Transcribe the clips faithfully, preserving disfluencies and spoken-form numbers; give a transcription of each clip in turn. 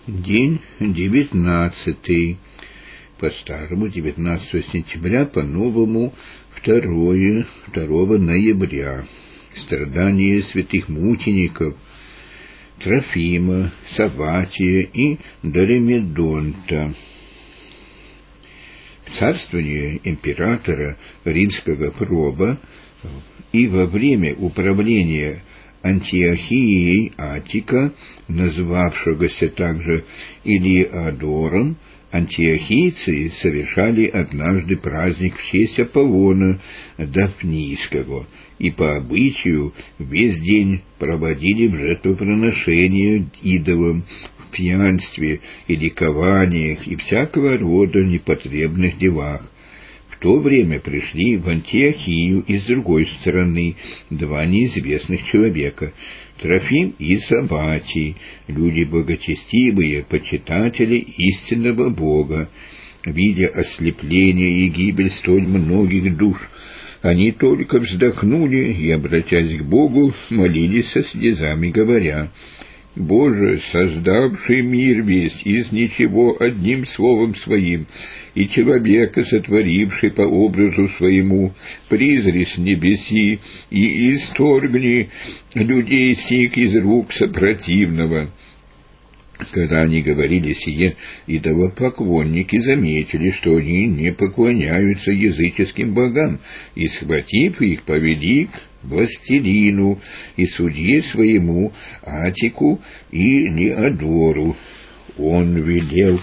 День девятнадцатый. По-старому девятнадцатого сентября, по-новому второго ноября. Страдания святых мучеников Трофима, Савватия и Доримедонта. В царствовании императора римского Проба и во время управления Антиохией Аттика, называвшегося также Илиадором, антиохийцы совершали однажды праздник в честь Аполлона Дафнийского, и по обычаю весь день проводили в жертвоприношения идолам, в пьянстве и ликованиях и всякого рода непотребных делах. В то время пришли в Антиохию и с другой стороны два неизвестных человека, Трофим и Савватий, люди благочестивые, почитатели истинного Бога. Видя ослепление и гибель столь многих душ, они только вздохнули и, обратясь к Богу, молились со слезами, говоря: «Боже, создавший мир весь из ничего одним словом Своим, и человека, сотворивший по образу Своему, призри с небеси и исторгни людей сих из рук сопротивного». Когда они говорили сие, идолопоклонники заметили, что они не поклоняются языческим богам, и, схватив их, повели к властелину и судье своему Аттику и Лиадору. Он велел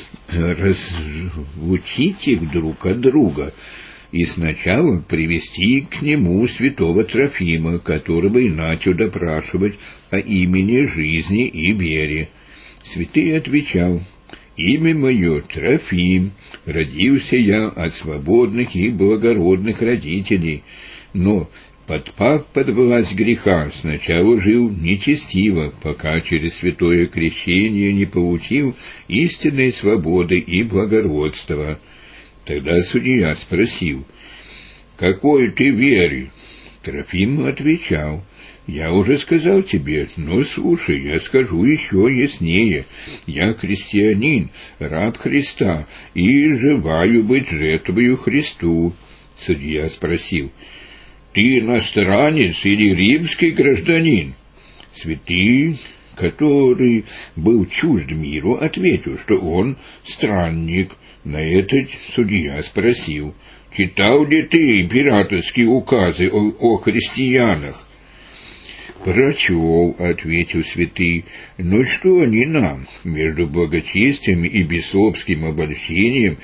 разлучить их друг от друга и сначала привести к нему святого Трофима, которого и начал допрашивать о имени, жизни и вере. Святый отвечал: «Имя мое Трофим, родился я от свободных и благородных родителей, но, подпав под власть греха, сначала жил нечестиво, пока через святое крещение не получил истинной свободы и благородства». Тогда судья спросил: «Какой ты веры?» Трофим отвечал: «Я уже сказал тебе, но слушай, я скажу еще яснее. Я христианин, раб Христа, и желаю быть жертвою Христу». Судья спросил: «Ты иностранец или римский гражданин?» Святый, который был чужд миру, ответил, что он странник. На это судья спросил: «Читал ли ты императорские указы о, о христианах?» «Прочел», — ответил святый, — «но что они нам? Между благочестием и бесовским обольщением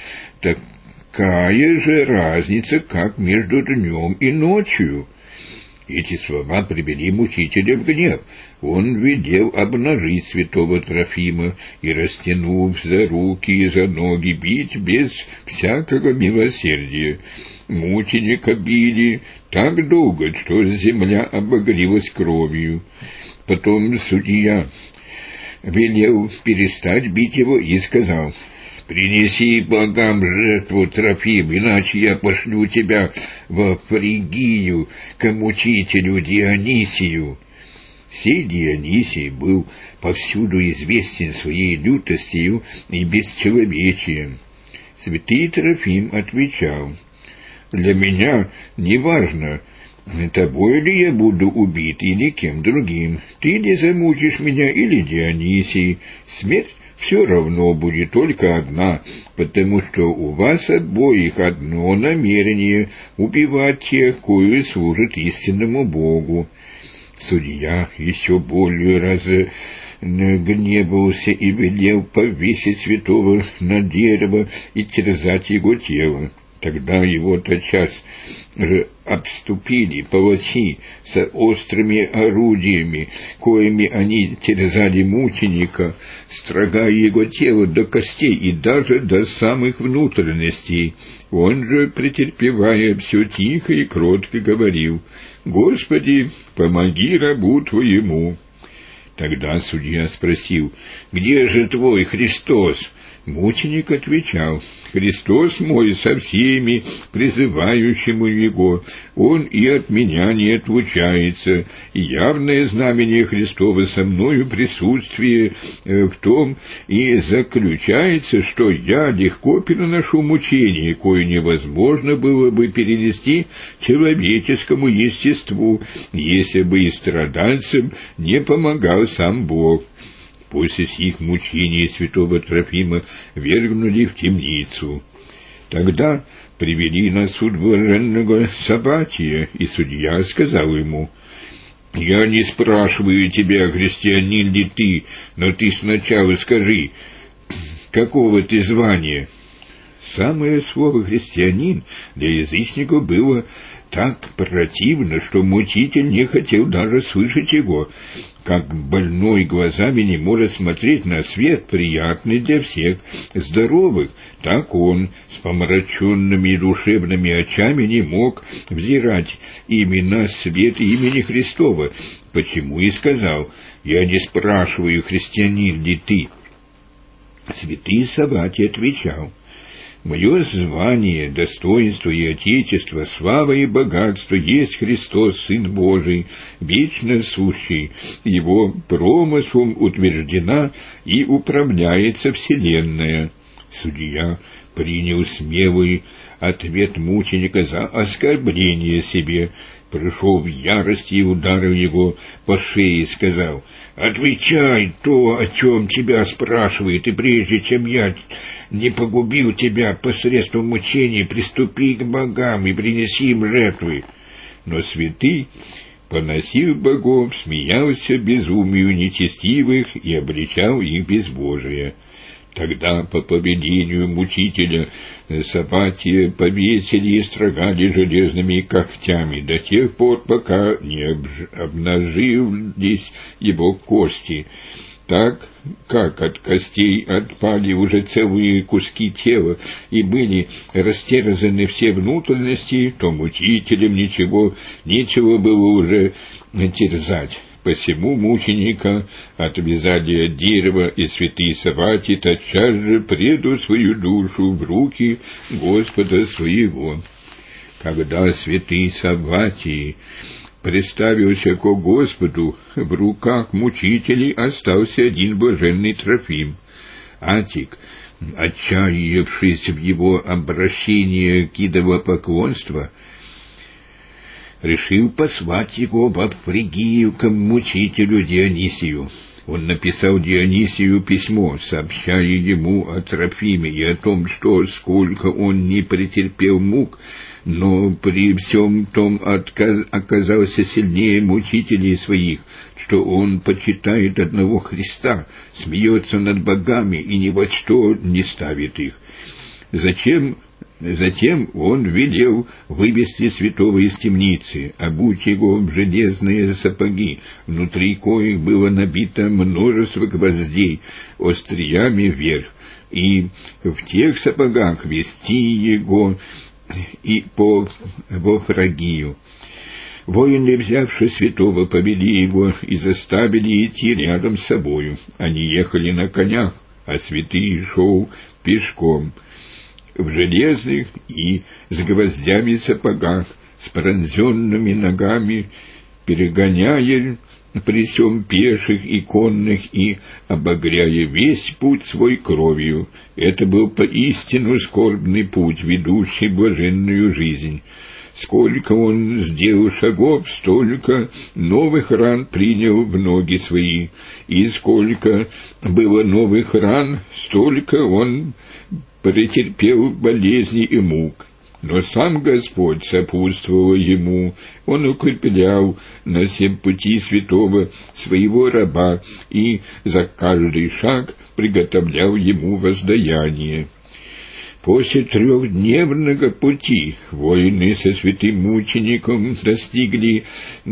такая же разница, как между днем и ночью». Эти слова привели мучителя в гнев. Он велел обнажить святого Трофима и, растянув за руки и за ноги, бить без всякого милосердия. Мученика били так долго, что земля обогрелась кровью. Потом судья велел перестать бить его и сказал: «Принеси богам жертву, Трофим, иначе я пошлю тебя во Фригию к мучителю Дионисию». Сей Дионисий был повсюду известен своей лютостью и бесчеловечием. Святый Трофим отвечал: «Для меня не важно, тобой ли я буду убит или кем другим, ты ли замучишь меня или Дионисий, смерть все равно будет только одна, потому что у вас обоих одно намерение — убивать тех, кои служат истинному Богу». Судья еще более разгневался и велел повесить святого на дерево и терзать его тело. Тогда его тотчас обступили палачи с острыми орудиями, коими они терзали мученика, строгая его тело до костей и даже до самых внутренностей. Он же, претерпевая, все тихо и кротко говорил: «Господи, помоги рабу Твоему». Тогда судья спросил: «Где же Твой Христос?» Мученик отвечал: «Христос мой со всеми, призывающему Его, Он и от меня не отлучается, и явное знамение Христово со мною присутствие в том и заключается, что я легко переношу мучение, кое невозможно было бы перенести человеческому естеству, если бы и страдальцам не помогал сам Бог». После сих мучений святого Трофима вергнули в темницу. Тогда привели на суд блаженного Савватия, и судья сказал ему: «Я не спрашиваю тебя, христианин ли ты, но ты сначала скажи, какого ты звания?» Самое слово «христианин» для язычников было так противно, что мучитель не хотел даже слышать его. Как больной глазами не может смотреть на свет, приятный для всех здоровых, так он с помраченными душевными очами не мог взирать именно свет имени Христова. Почему и сказал: «Я не спрашиваю, христианин ли ты». Святый Савватий отвечал: «Мое звание, достоинство и отечество, слава и богатство есть Христос, Сын Божий, вечно сущий. Его промыслом утверждена и управляется вселенная». Судья принял смелый ответ мученика за оскорбление себе, пришел в ярости и ударил его по шее и сказал: «Отвечай то, о чем тебя спрашивает, и прежде чем я не погубил тебя посредством мучений, приступи к богам и принеси им жертвы». Но святый, поносив богов, смеялся безумию нечестивых и обличал их безбожие. Тогда по повелению мучителя Савватия повесили и строгали железными когтями до тех пор, пока не обнажились его кости. Так как от костей отпали уже целые куски тела и были растерзаны все внутренности, то мучителям ничего нечего было уже терзать. Посему мученика отвязали от дерева, и святый Савватий тотчас же преду свою душу в руки Господа своего. Когда святый Савватий представился ко Господу, в руках мучителей остался один блаженный Трофим. Атик, отчаявшись в его обращение к идолопоклонству, решил послать его во Фригию к мучителю Дионисию. Он написал Дионисию письмо, сообщая ему о Трофиме и о том, что сколько он не претерпел мук, но при всем том отказ, оказался сильнее мучителей своих, что он почитает одного Христа, смеется над богами и ни во что не ставит их. Зачем Затем он велел вывести святого из темницы, обуть его в железные сапоги, внутри коих было набито множество гвоздей, остриями вверх, и в тех сапогах вести его и по во Фригию. Воины, взявши святого, повели его и заставили идти рядом с собою. Они ехали на конях, а святый шел пешком, в железных и с гвоздями сапогах, с пронзенными ногами, перегоняя при сём пеших и конных и обогряя весь путь свой кровью. Это был поистину скорбный путь, ведущий блаженную жизнь. Сколько он сделал шагов, столько новых ран принял в ноги свои, и сколько было новых ран, столько он претерпел болезни и мук. Но сам Господь сопутствовал ему, он укреплял на всем пути святого своего раба и за каждый шаг приготовлял ему воздаяние. После трехдневного пути воины со святым мучеником достигли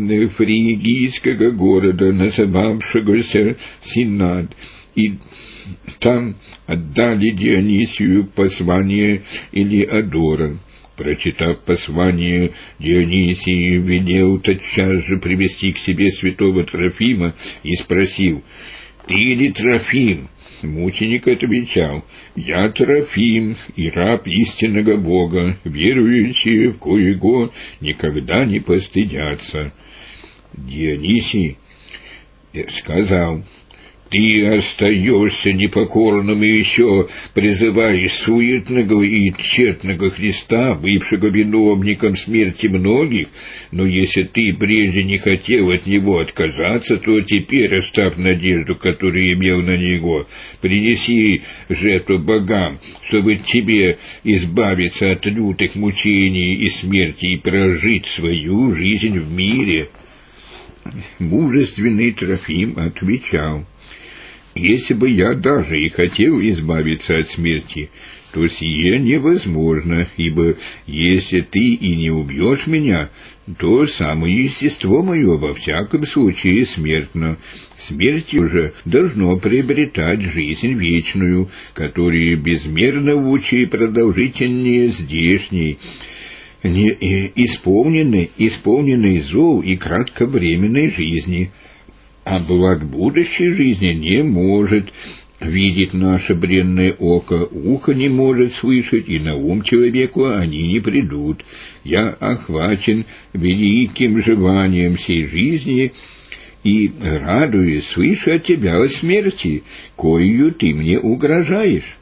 фригийского города, называвшегося Синад, и там отдали Дионисию послание Илиадора. Прочитав послание, Дионисий велел тотчас же привести к себе святого Трофима и спросил: «Ты ли Трофим, Мученик отвечал: «Я Трофим, и раб истинного Бога, верующие в коего никогда не постыдятся». Дионисий сказал: «Ты остаешься непокорным и еще призываешь суетного и тщетного Христа, бывшего виновником смерти многих, но если ты прежде не хотел от Него отказаться, то теперь, оставь надежду, которую имел на Него, принеси жертву богам, чтобы тебе избавиться от лютых мучений и смерти и прожить свою жизнь в мире». Мужественный Трофим отвечал: «Если бы я даже и хотел избавиться от смерти, то сие невозможно, ибо если ты и не убьешь меня, то самое естество мое во всяком случае смертно. Смертью же должно приобретать жизнь вечную, которая безмерно лучше и продолжительнее здешней, не, исполненной, исполненной зол и кратковременной жизни. А благ будущей жизни не может видеть наше бренное око, ухо не может слышать, и на ум человеку они не придут. Я охвачен великим желанием всей жизни и радуюсь, слыша от тебя о смерти, коею ты мне угрожаешь».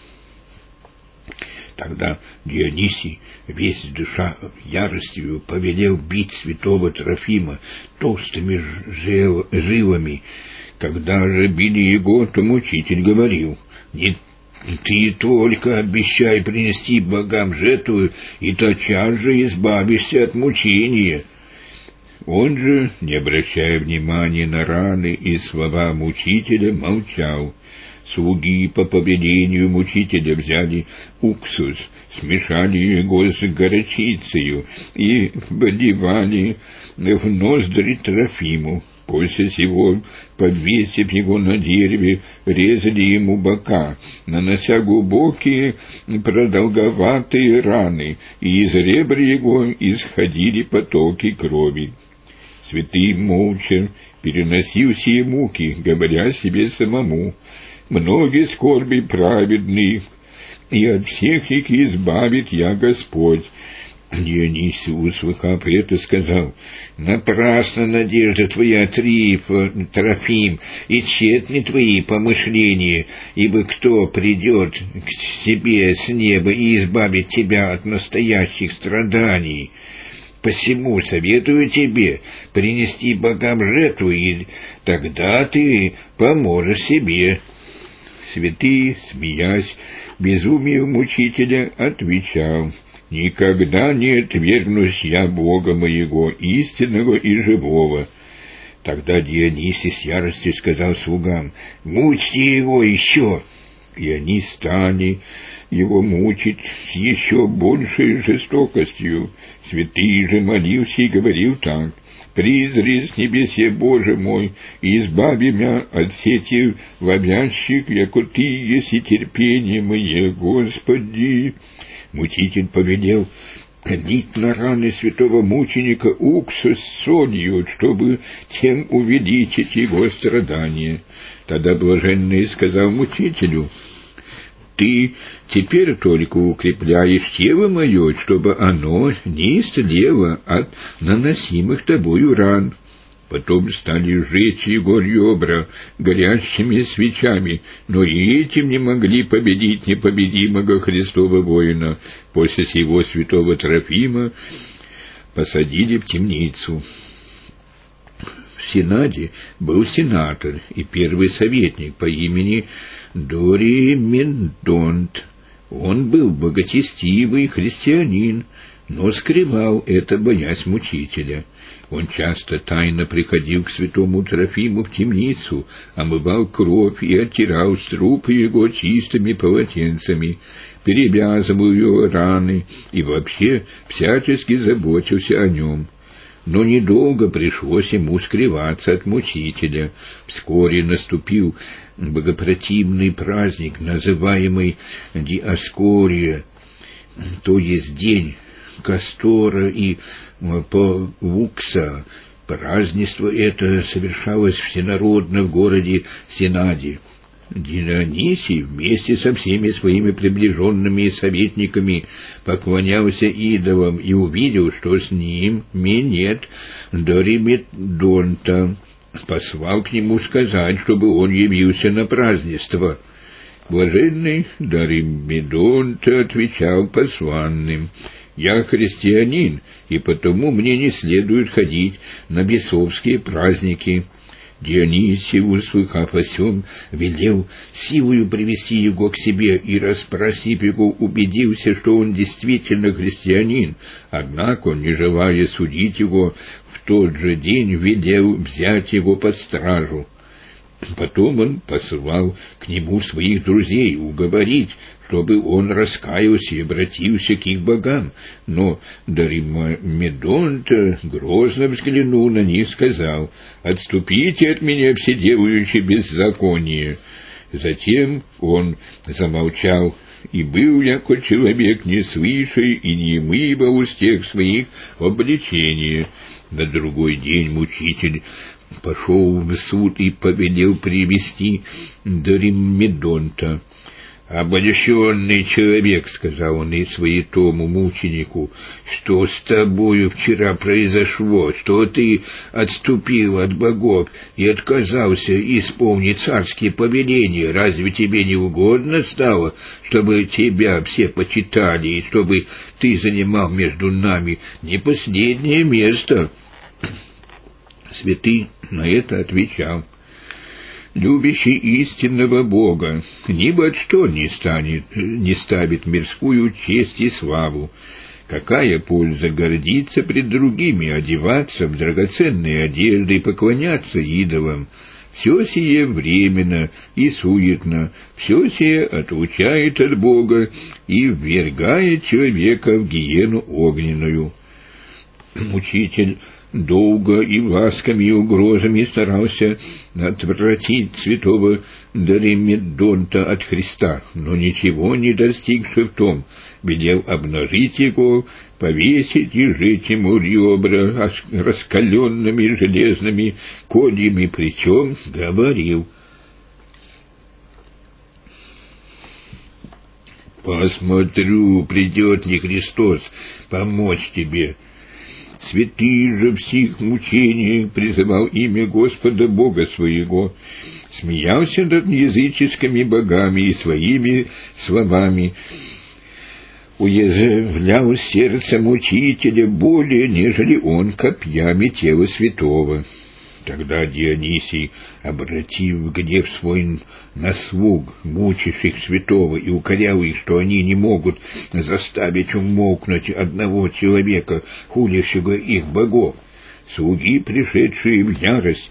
Тогда Дионисий, весь душа яростью, повелел бить святого Трофима толстыми жилами. Когда же били его, то мучитель говорил: «Не ты только обещай принести богам жертву, и тотчас же избавишься от мучения». Он же, не обращая внимания на раны и слова мучителя, молчал. Слуги по повелению мучителя взяли уксус, смешали его с горчицею и вливали в ноздри Трофиму. После сего, подвесив его на дереве, резали ему бока, нанося глубокие продолговатые раны, и из ребр его исходили потоки крови. Святый молча переносил сие муки, говоря себе самому: «Многие скорби праведны, и от всех их избавит я Господь». Дионисий, услыхав это, сказал: «Напрасно надежда твоя, Триф, Трофим, и тщетны твои помышления, ибо кто придет к себе с неба и избавит тебя от настоящих страданий? Посему советую тебе принести богам жертву, и тогда ты поможешь себе». Святый, смеясь безумию мучителя, отвечал: «Никогда не отвергнусь я Бога моего, истинного и живого». Тогда Дионисий с яростью сказал слугам: «Мучьте его еще!» И они стали его мучить с еще большей жестокостью. Святый же молился и говорил так: «Призри с небесе, Боже мой, и избави меня от сети ловящих, яко Ты еси терпение мое, Господи». Мучитель повелел лить на раны святого мученика уксус с солью, чтобы тем увеличить его страдания. Тогда блаженный сказал мучителю: «Ты теперь только укрепляешь тело мое, чтобы оно не истлело от наносимых тобою ран». Потом стали сжечь его ребра горящими свечами, но и этим не могли победить непобедимого Христова воина. После сего святого Трофима посадили в темницу. В Синаде был сенатор и первый советник по имени Доримедонт. Он был богочестивый христианин, но скрывал это, боясь мучителя. Он часто тайно приходил к святому Трофиму в темницу, омывал кровь и оттирал с трупа его чистыми полотенцами, перевязывал его раны и вообще всячески заботился о нем. Но недолго пришлось ему скрываться от мучителя. Вскоре наступил богопротивный праздник, называемый Диаскория, то есть день Кастора и Павукса. Празднество это совершалось всенародно в городе Синаде. Дионисий вместе со всеми своими приближенными и советниками поклонялся идолам и увидел, что с ним нет Доримедонта, послал к нему сказать, чтобы он явился на празднество. Блаженный Доримедонт отвечал посланным: «Я христианин, и потому мне не следует ходить на бесовские праздники». Дионисий, услыхав о сем, велел силою привести его к себе и, расспросив его, убедился, что он действительно христианин. Однако он, не желая судить его, в тот же день велел взять его под стражу. Потом он посылал к нему своих друзей уговорить, чтобы он раскаялся и обратился к их богам. Но Доримедонт грозно взглянул на них и сказал: «Отступите от меня, все делающие беззаконие». Затем он замолчал, и был яко человек неслыший и немый во устех своих обличения. На другой день мучитель пошел в суд и повелел привести Доримедонта. «Обольщенный человек, — сказал он и святому мученику, — что с тобою вчера произошло, что ты отступил от богов и отказался исполнить царские повеления? Разве тебе не угодно стало, чтобы тебя все почитали и чтобы ты занимал между нами не последнее место?» Святый на это отвечал: «Любящий истинного Бога ни во что не станет, не ставит мирскую честь и славу. Какая польза гордиться пред другими, одеваться в драгоценные одежды и поклоняться идолам? Все сие временно и суетно, все сие отлучает от Бога и ввергает человека в гиену огненную». Мучитель долго и ласками и угрозами старался отвратить святого Доримедонта от Христа, но ничего не достигши в том, велел обнажить его, повесить и сжечь ему ребра раскаленными железными кольями, причем говорил: «Посмотрю, придет ли Христос помочь тебе». Святый же в сих мучениях призывал имя Господа Бога своего, смеялся над языческими богами и своими словами уязвлял сердце мучителя более, нежели он копьями тела святого. Тогда Дионисий, обратив гнев свой на слуг, мучивших святого, и укорял их, что они не могут заставить умолкнуть одного человека, хулившего их богов, слуги, пришедшие в ярость,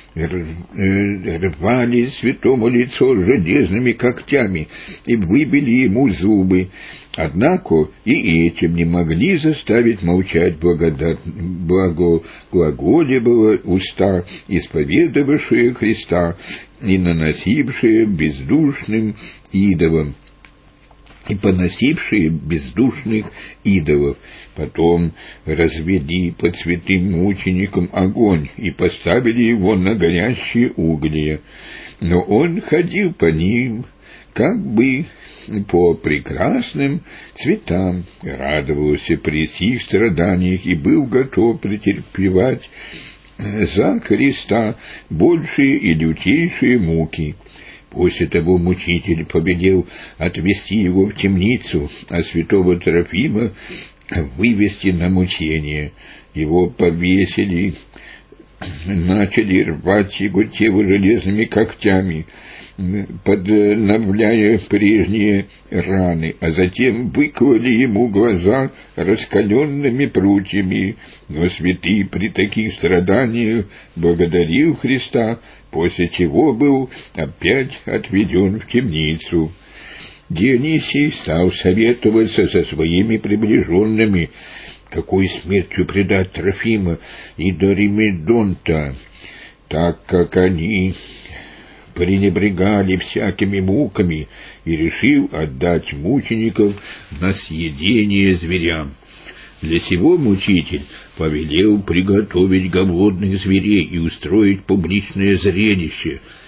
рвали святому лицо железными когтями и выбили ему зубы. Однако и этим не могли заставить молчать благодать, благо, глаголебого уста, исповедовавшие Христа и наносившие бездушным идолам, и поносившие бездушных идолов. Потом развели под святым мучеником огонь и поставили его на горящие угли. Но он ходил по ним, как бы по прекрасным цветам, радовался при сих страданиях и был готов претерпевать за Христа большие и лютейшие муки. После того мучитель повелел отвести его в темницу, а святого Трофима вывести на мучение. Его повесили, начали рвать его тело железными когтями, подновляя прежние раны, а затем выкололи ему глаза раскаленными прутьями. Но святый при таких страданиях благодарил Христа, после чего был опять отведен в темницу. Дионисий стал советоваться со своими приближенными, какой смертью предать Трофима и Доримедонта, так как они пренебрегали всякими муками, и решил отдать мучеников на съедение зверям. Для сего мучитель повелел приготовить голодных зверей и устроить публичное зрелище.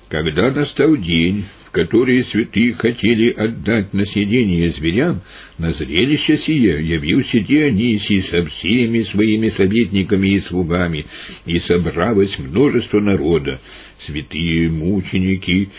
Когда настал день, в который святые хотели отдать на съедение зверям, на зрелище сие явился Дионисий со всеми своими советниками и слугами, и собралось множество народа. Святые мученики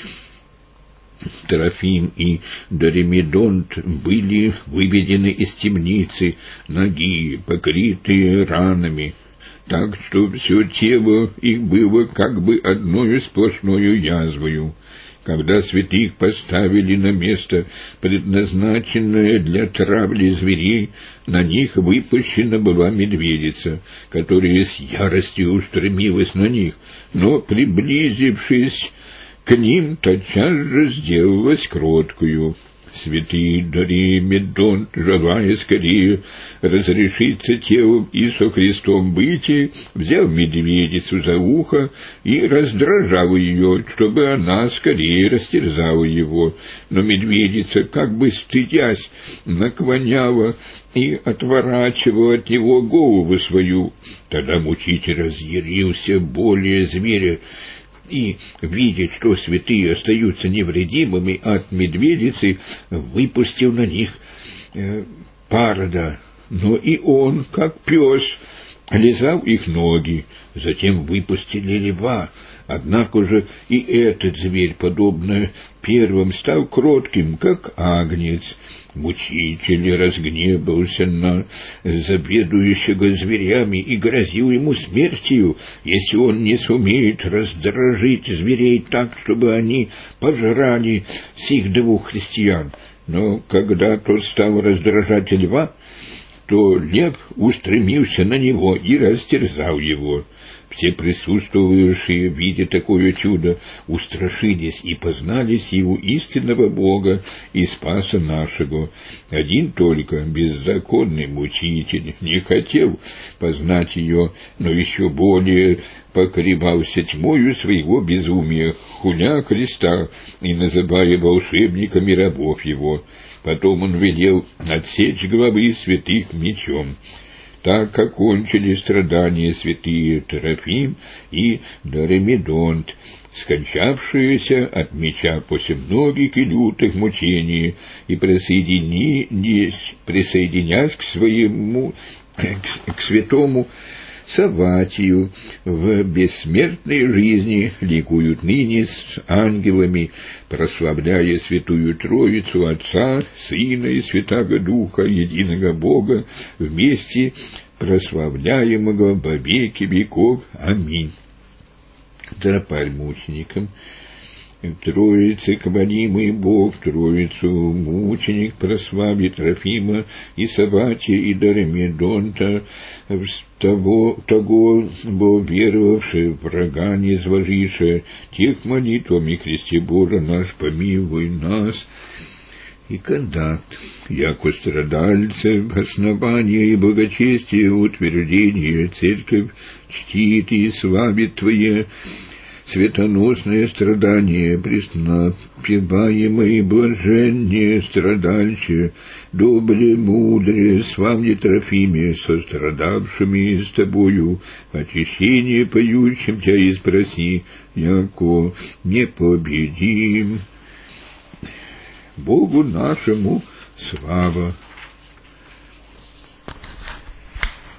Трофим и Доримедонт были выведены из темницы, ноги, покрытые ранами, так что все тело их было как бы одною сплошною язвою. Когда святых поставили на место, предназначенное для травли зверей, на них выпущена была медведица, которая с яростью устремилась на них, но, приблизившись к ним, тотчас же сделалась кроткою. Святый Доримедонт, желая скорее разрешиться телом и со Христом бытия, взял медведицу за ухо и раздражал ее, чтобы она скорее растерзала его. Но медведица, как бы стыдясь, наклоняла и отворачивала от него голову свою. Тогда мучитель разъярился более зверя, и, видя, что святые остаются невредимыми от медведицы, выпустил на них э, Парода. Но и он, как пес, лизал их ноги. Затем выпустили льва. Однако же и этот зверь, подобно первым, стал кротким, как агнец. Мучитель разгневался на заведующего зверями и грозил ему смертью, если он не сумеет раздражить зверей так, чтобы они пожрали сих двух христиан. Но когда тот стал раздражать льва, то лев устремился на него и растерзал его. Все присутствующие, видя такое чудо, устрашились и познали силу истинного Бога и Спаса нашего. Один только беззаконный мучитель не хотел познать ее, но еще более покоревался тьмою своего безумия, хуля Христа и называя волшебниками рабов его. Потом он велел отсечь главы святых мечом. Так окончили страдания святые Трофим и Доримедонт, скончавшиеся от меча после многих и лютых мучений, и присоединились, присоединяясь к своему, к, к святому Савватию в бессмертной жизни, ликуют ныне с ангелами, прославляя Святую Троицу Отца, Сына и Святаго Духа, единого Бога, вместе прославляемого во веки веков. Аминь. Тропарь мученикам. Троицы, хвалимый Бог, Троицу мученик прославит Трофима и Савватия и Доримедонта, того, того, бо веровавши, врага не зложише, тех молитвами Христе Боже наш, помилуй нас. И контакт, яко страдальцев, основание и благочестие, утверждение, церковь чтит и славит Твое светоносное страдание, преснопеваемое блаженнее страдальче, добре, мудре, славне Трофиме, сострадавшими с Тобою, очищение поющим Тя и спроси, яко непобедим. Богу нашему слава!